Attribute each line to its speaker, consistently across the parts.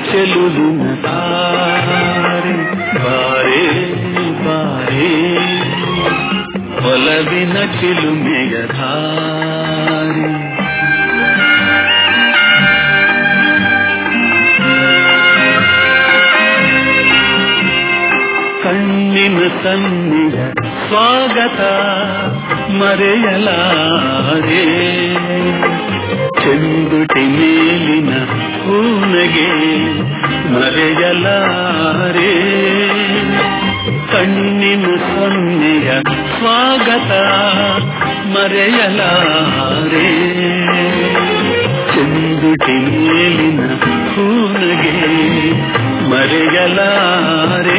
Speaker 1: ಚೆಲುವಿನ ತಾರೆ ಬಾರೆ ಬಾರೆ ಒಲವಿನ ಚಿಲುಮೆಯ ಧಾರೆ ಕಣ್ಣಿನ ಸನ್ನಿಯ ಸ್ವಾಗತ ಮರೆಯಲಾರೆ ಚೆಂದುಟಿ ಮೇಲಿನ ಹೂನಗೆ ಮರೆಯಲಾರೆ ಕಣ್ಣಿನ ಸನ್ನಿಯ ಸ್ವಾಗತ ಮರೆಯಲಾರೆ ಚೆಂದುಟಿ ಮೇಲಿನ ಹೂನಗೆ ಮರೆಯಲಾರೆ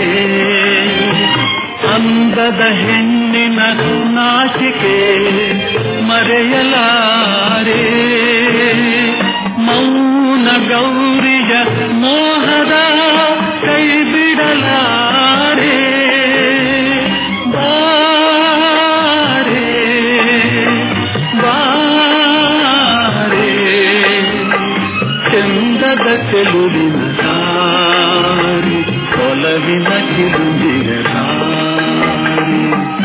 Speaker 1: ಅಂದದ ಹೆಣ್ಣಿನ ನಾಚಿಕೆ ಮರೆಯಲಾರೆ ಮೌನ ಗೌರಿಯ ಮೋಹದ ಕೈ ಬಿಡಲಾರೆ ಬಾರೆ ಬಾರೆ ಚಂದದ ಚೆಲುವಿನ ದಾರಿ ಒಲವಿನ ಚಿಲುಮೆಯ ದಾರಿ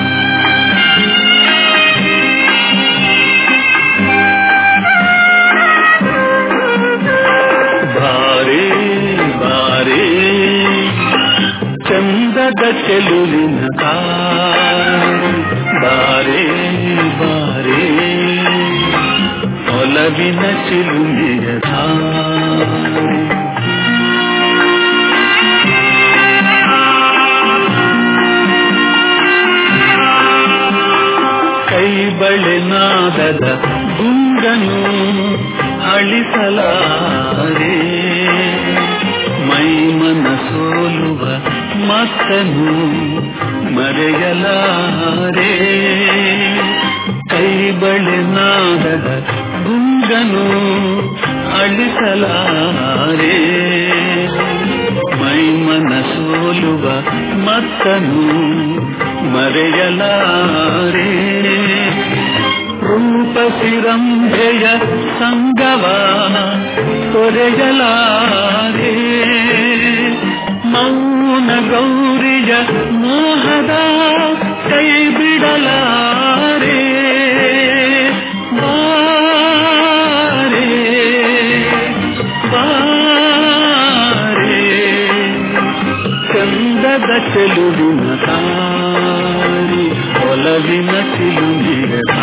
Speaker 1: ಬಾರೆ ಬಾರೆ ಚಂದದ ಚೆಲುವಿನ ದಾರಿ ಬಾರೆ ಬಾರೆ ಒಲವಿನ ಚಿಲುಮೆಯ ದಾರಿ ಕೈ ಬಳೆನಾದದ ಗುಂಗನು ಅಳಿಸಲಾರೆ ಮೈಮನ ಸೋಲುವ ಮತ್ತನು ಮರೆಯಲಾರೆ ಕೈ ಬಳೆನಾದದ ಗುಂಗನು ಅಳಿಸಲಾರೆ ಮೈಮನ ಸೋಲುವ ಮತ್ತನು ಮರೆಯಲಾರೆ ರೂಪಸಿರಂಭೆಯ ಸಂಗವ ತೊರೆಯಲಾರೆ ಮೌನ ಗೌರಿಯ ಮೋಹದ ಕೈ ಬಿಡಲಾರೆ ಬಾರೆ ಬಾರೆ ಚಂದದ ಚೆಲುವಿನ ದಾರಿ ಒಲವಿನ ಚಿಲುಮೆಯ